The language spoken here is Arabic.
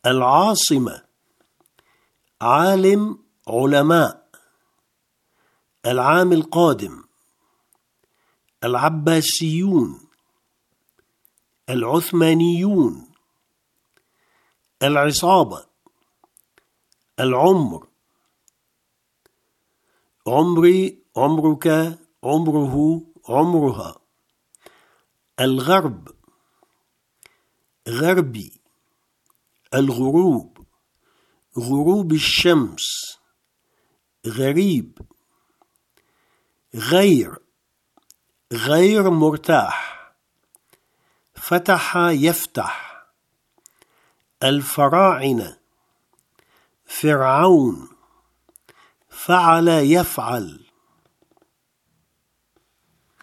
العاصمة، عالم، علماء. العام القادم، العباسيون، العثمانيون. العصابة، العمر، عمري، عمرك، عمره، عمرها. الغرب، غربي. الغروب، غروب الشمس، غريب. غير، غير مرتاح. فتح، يفتح. الفراعنة، فرعون. فعل، يفعل.